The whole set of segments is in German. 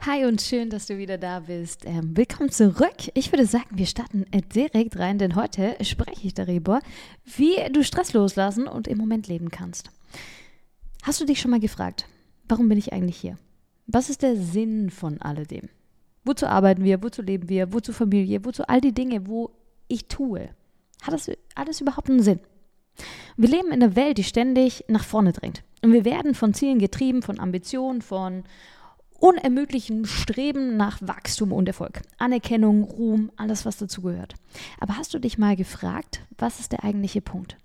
Hi und schön, dass du wieder da bist. Willkommen zurück. Ich würde sagen, wir starten direkt rein, denn heute spreche ich darüber, wie du Stress loslassen und im Moment leben kannst. Hast du dich schon mal gefragt, warum bin ich eigentlich hier? Was ist der Sinn von alledem? Wozu arbeiten wir? Wozu leben wir? Wozu Familie? Wozu all die Dinge, wo ich tue? Hat das alles überhaupt einen Sinn? Wir leben in einer Welt, die ständig nach vorne drängt. Und wir werden von Zielen getrieben, von Ambitionen, von unermüdlichem Streben nach Wachstum und Erfolg. Anerkennung, Ruhm, alles, was dazu gehört. Aber hast du dich mal gefragt, was ist der eigentliche Punkt?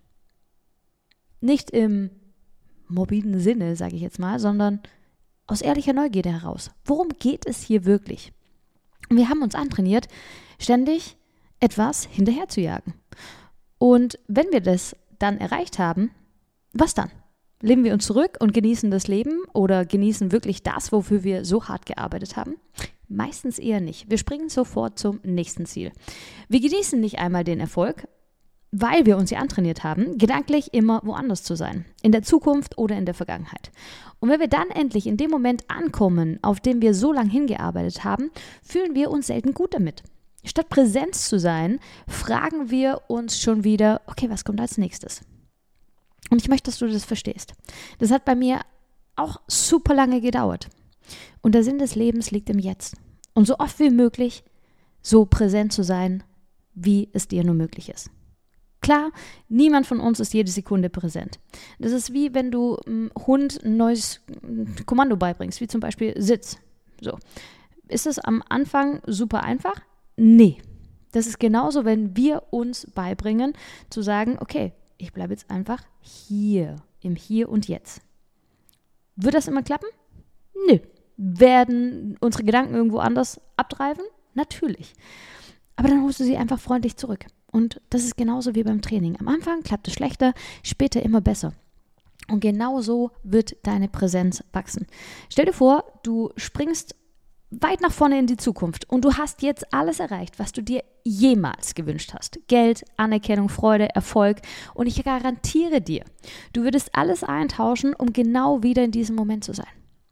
Nicht im morbiden Sinne, sage ich jetzt mal, sondern aus ehrlicher Neugierde heraus. Worum geht es hier wirklich? Und wir haben uns antrainiert, ständig etwas hinterher zu jagen. Und wenn wir das dann erreicht haben, was dann? Lehnen wir uns zurück und genießen das Leben oder genießen wirklich das, wofür wir so hart gearbeitet haben? Meistens eher nicht. Wir springen sofort zum nächsten Ziel. Wir genießen nicht einmal den Erfolg, weil wir uns ja antrainiert haben, gedanklich immer woanders zu sein. In der Zukunft oder in der Vergangenheit. Und wenn wir dann endlich in dem Moment ankommen, auf dem wir so lange hingearbeitet haben, fühlen wir uns selten gut damit. Statt Präsenz zu sein, fragen wir uns schon wieder, okay, was kommt als nächstes? Und ich möchte, dass du das verstehst. Das hat bei mir auch super lange gedauert. Und der Sinn des Lebens liegt im Jetzt. Und so oft wie möglich so präsent zu sein, wie es dir nur möglich ist. Klar, niemand von uns ist jede Sekunde präsent. Das ist wie wenn du einem Hund ein neues Kommando beibringst, wie zum Beispiel Sitz. So. Ist es am Anfang super einfach? Nee. Das ist genauso, wenn wir uns beibringen, zu sagen, okay, ich bleibe jetzt einfach hier, im Hier und Jetzt. Wird das immer klappen? Nö. Werden unsere Gedanken irgendwo anders abtreiben? Natürlich. Aber dann holst du sie einfach freundlich zurück. Und das ist genauso wie beim Training. Am Anfang klappt es schlechter, später immer besser. Und genauso wird deine Präsenz wachsen. Stell dir vor, du springst weit nach vorne in die Zukunft und du hast jetzt alles erreicht, was du dir jemals gewünscht hast. Geld, Anerkennung, Freude, Erfolg und ich garantiere dir, du würdest alles eintauschen, um genau wieder in diesem Moment zu sein.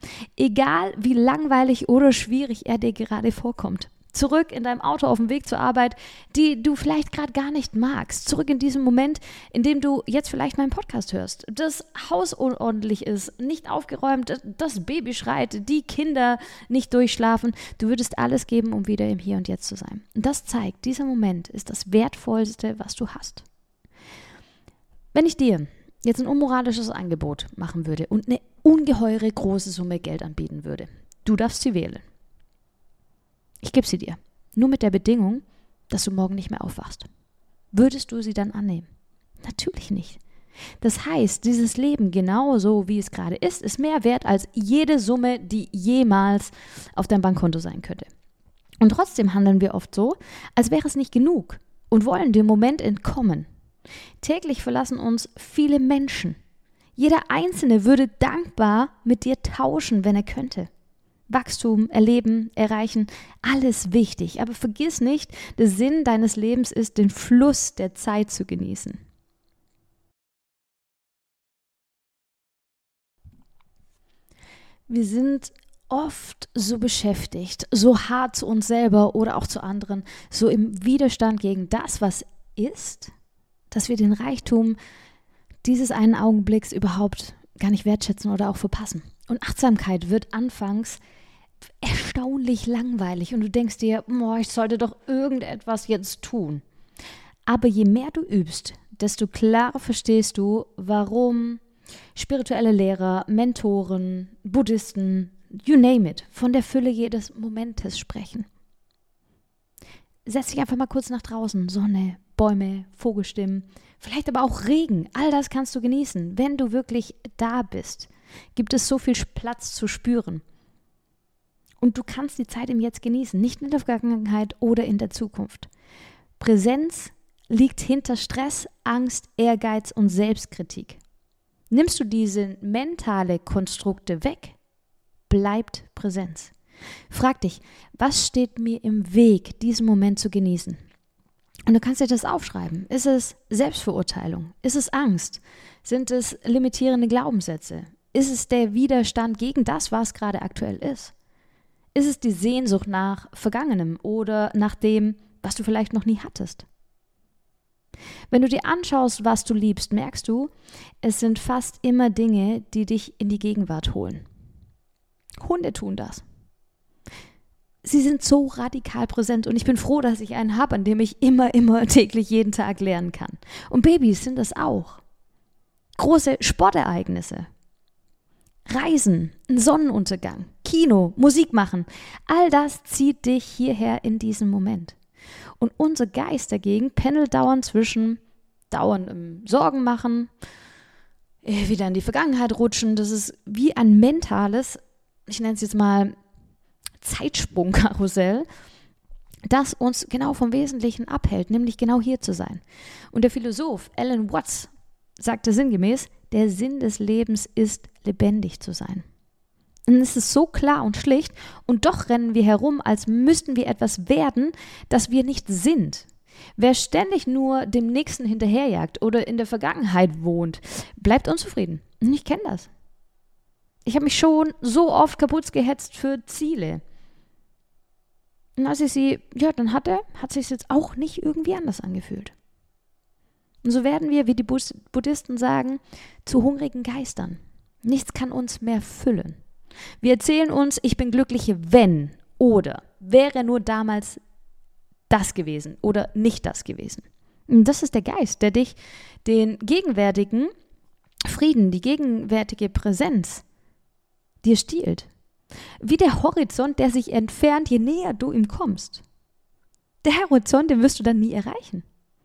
Egal wie langweilig oder schwierig er dir gerade vorkommt. Zurück in deinem Auto auf dem Weg zur Arbeit, die du vielleicht gerade gar nicht magst. Zurück in diesem Moment, in dem du jetzt vielleicht meinen Podcast hörst. Das Haus unordentlich ist, nicht aufgeräumt, das Baby schreit, die Kinder nicht durchschlafen. Du würdest alles geben, um wieder im Hier und Jetzt zu sein. Und das zeigt, dieser Moment ist das Wertvollste, was du hast. Wenn ich dir jetzt ein unmoralisches Angebot machen würde und eine ungeheure große Summe Geld anbieten würde, du darfst sie wählen. Ich gebe sie dir. Nur mit der Bedingung, dass du morgen nicht mehr aufwachst. Würdest du sie dann annehmen? Natürlich nicht. Das heißt, dieses Leben genauso wie es gerade ist mehr wert als jede Summe, die jemals auf deinem Bankkonto sein könnte. Und trotzdem handeln wir oft so, als wäre es nicht genug und wollen dem Moment entkommen. Täglich verlassen uns viele Menschen. Jeder Einzelne würde dankbar mit dir tauschen, wenn er könnte. Wachstum, Erleben, Erreichen, alles wichtig. Aber vergiss nicht, der Sinn deines Lebens ist, den Fluss der Zeit zu genießen. Wir sind oft so beschäftigt, so hart zu uns selber oder auch zu anderen, so im Widerstand gegen das, was ist, dass wir den Reichtum dieses einen Augenblicks überhaupt gar nicht wertschätzen oder auch verpassen. Und Achtsamkeit wird anfangs erstaunlich langweilig und du denkst dir, ich sollte doch irgendetwas jetzt tun. Aber je mehr du übst, desto klarer verstehst du, warum spirituelle Lehrer, Mentoren, Buddhisten, you name it, von der Fülle jedes Momentes sprechen. Setz dich einfach mal kurz nach draußen, Sonne, Bäume, Vogelstimmen, vielleicht aber auch Regen, all das kannst du genießen. Wenn du wirklich da bist, gibt es so viel Platz zu spüren. Und du kannst die Zeit im Jetzt genießen, nicht in der Vergangenheit oder in der Zukunft. Präsenz liegt hinter Stress, Angst, Ehrgeiz und Selbstkritik. Nimmst du diese mentale Konstrukte weg, bleibt Präsenz. Frag dich, was steht mir im Weg, diesen Moment zu genießen? Und du kannst dir das aufschreiben. Ist es Selbstverurteilung? Ist es Angst? Sind es limitierende Glaubenssätze? Ist es der Widerstand gegen das, was gerade aktuell ist? Ist es die Sehnsucht nach Vergangenem oder nach dem, was du vielleicht noch nie hattest? Wenn du dir anschaust, was du liebst, merkst du, es sind fast immer Dinge, die dich in die Gegenwart holen. Hunde tun das. Sie sind so radikal präsent und ich bin froh, dass ich einen habe, an dem ich immer täglich jeden Tag lernen kann. Und Babys sind das auch. Große Sportereignisse, Reisen, ein Sonnenuntergang, Kino, Musik machen, all das zieht dich hierher in diesen Moment. Und unser Geist dagegen pendelt dauernd zwischen Sorgen machen, wieder in die Vergangenheit rutschen. Das ist wie ein mentales, ich nenne es jetzt mal Zeitsprungkarussell, das uns genau vom Wesentlichen abhält, nämlich genau hier zu sein. Und der Philosoph Alan Watts sagte sinngemäß, der Sinn des Lebens ist, lebendig zu sein. Und es ist so klar und schlicht und doch rennen wir herum, als müssten wir etwas werden, das wir nicht sind. Wer ständig nur dem Nächsten hinterherjagt oder in der Vergangenheit wohnt, bleibt unzufrieden. Und ich kenne das. Ich habe mich schon so oft kaputt gehetzt für Ziele. Und als ich sie dann hatte, hat sich jetzt auch nicht irgendwie anders angefühlt. Und so werden wir, wie die Buddhisten sagen, zu hungrigen Geistern. Nichts kann uns mehr füllen. Wir erzählen uns, ich bin glücklich, wenn oder wäre nur damals das gewesen oder nicht das gewesen. Und das ist der Geist, der dich den gegenwärtigen Frieden, die gegenwärtige Präsenz dir stiehlt. Wie der Horizont, der sich entfernt, je näher du ihm kommst. Der Horizont, den wirst du dann nie erreichen.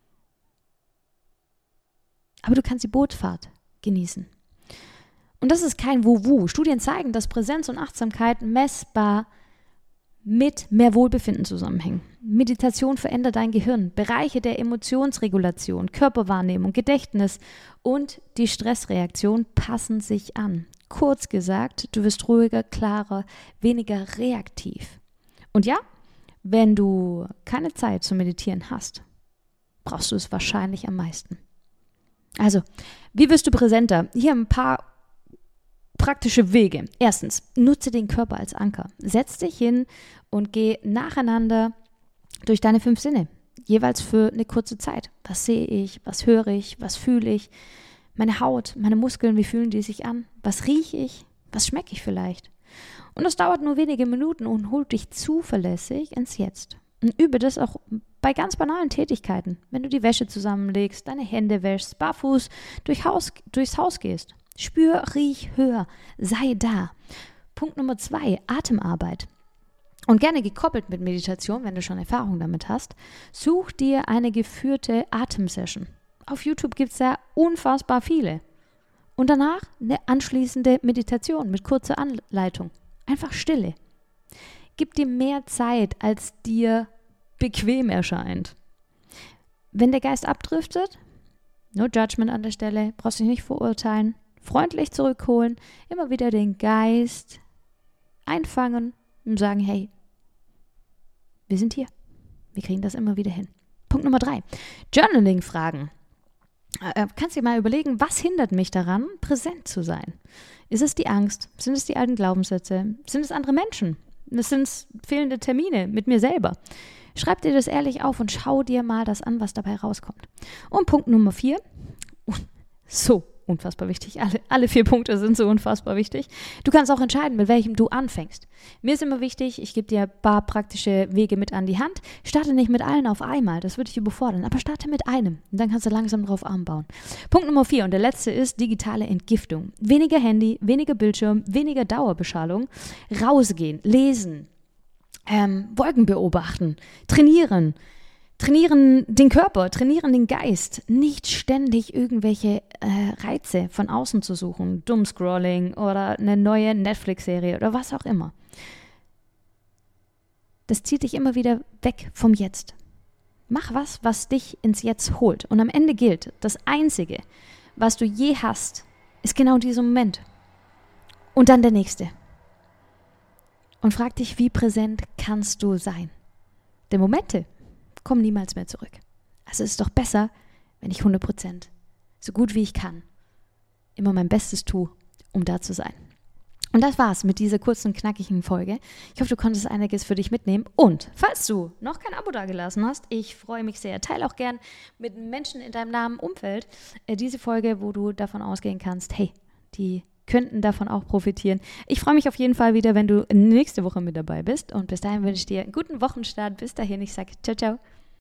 Aber du kannst die Bootfahrt genießen. Und das ist kein Wuhu. Studien zeigen, dass Präsenz und Achtsamkeit messbar mit mehr Wohlbefinden zusammenhängen. Meditation verändert dein Gehirn, Bereiche der Emotionsregulation, Körperwahrnehmung, Gedächtnis und die Stressreaktion passen sich an. Kurz gesagt, du wirst ruhiger, klarer, weniger reaktiv. Und ja, wenn du keine Zeit zum Meditieren hast, brauchst du es wahrscheinlich am meisten. Also, wie wirst du präsenter? Hier ein paar praktische Wege. Erstens, nutze den Körper als Anker. Setz dich hin und geh nacheinander durch deine 5 Sinne, jeweils für eine kurze Zeit. Was sehe ich, was höre ich, was fühle ich? Meine Haut, meine Muskeln, wie fühlen die sich an? Was rieche ich? Was schmecke ich vielleicht? Und das dauert nur wenige Minuten und holt dich zuverlässig ins Jetzt. Und übe das auch bei ganz banalen Tätigkeiten. Wenn du die Wäsche zusammenlegst, deine Hände wäschst, barfuß durchs Haus gehst. Spür, riech, hör, sei da. Punkt Nummer 2, Atemarbeit. Und gerne gekoppelt mit Meditation, wenn du schon Erfahrung damit hast, such dir eine geführte Atemsession. Auf YouTube gibt es da unfassbar viele. Und danach eine anschließende Meditation mit kurzer Anleitung. Einfach Stille. Gib dir mehr Zeit, als dir bequem erscheint. Wenn der Geist abdriftet, no judgment an der Stelle, brauchst dich nicht verurteilen, freundlich zurückholen, immer wieder den Geist einfangen und sagen, hey, wir sind hier. Wir kriegen das immer wieder hin. Punkt Nummer 3, Journaling-Fragen. Kannst dir mal überlegen, was hindert mich daran, präsent zu sein? Ist es die Angst? Sind es die alten Glaubenssätze? Sind es andere Menschen? Sind es fehlende Termine mit mir selber? Schreib dir das ehrlich auf und schau dir mal das an, was dabei rauskommt. Und Punkt Nummer 4, so unfassbar wichtig, alle 4 Punkte sind so unfassbar wichtig. Du kannst auch entscheiden, mit welchem du anfängst. Mir ist immer wichtig, ich gebe dir ein paar praktische Wege mit an die Hand. Starte nicht mit allen auf einmal, das würde dich überfordern, aber starte mit einem und dann kannst du langsam drauf anbauen. Punkt Nummer 4 und der letzte ist digitale Entgiftung. Weniger Handy, weniger Bildschirm, weniger Dauerbeschallung, rausgehen, lesen, Wolken beobachten, trainieren den Körper, trainieren den Geist, nicht ständig irgendwelche Reize von außen zu suchen, Doomscrolling oder eine neue Netflix-Serie oder was auch immer. Das zieht dich immer wieder weg vom Jetzt. Mach was dich ins Jetzt holt. Und am Ende gilt, das Einzige, was du je hast, ist genau dieser Moment. Und dann der nächste. Und frag dich, wie präsent kannst du sein? Denn Momente kommen niemals mehr zurück. Also ist es doch besser, wenn ich 100%, so gut wie ich kann, immer mein Bestes tue, um da zu sein. Und das war's mit dieser kurzen, knackigen Folge. Ich hoffe, du konntest einiges für dich mitnehmen. Und falls du noch kein Abo dagelassen hast, ich freue mich sehr. Teile auch gern mit Menschen in deinem nahen Umfeld diese Folge, wo du davon ausgehen kannst, hey, die könnten davon auch profitieren. Ich freue mich auf jeden Fall wieder, wenn du nächste Woche mit dabei bist. Und bis dahin wünsche ich dir einen guten Wochenstart. Bis dahin, ich sage ciao, ciao.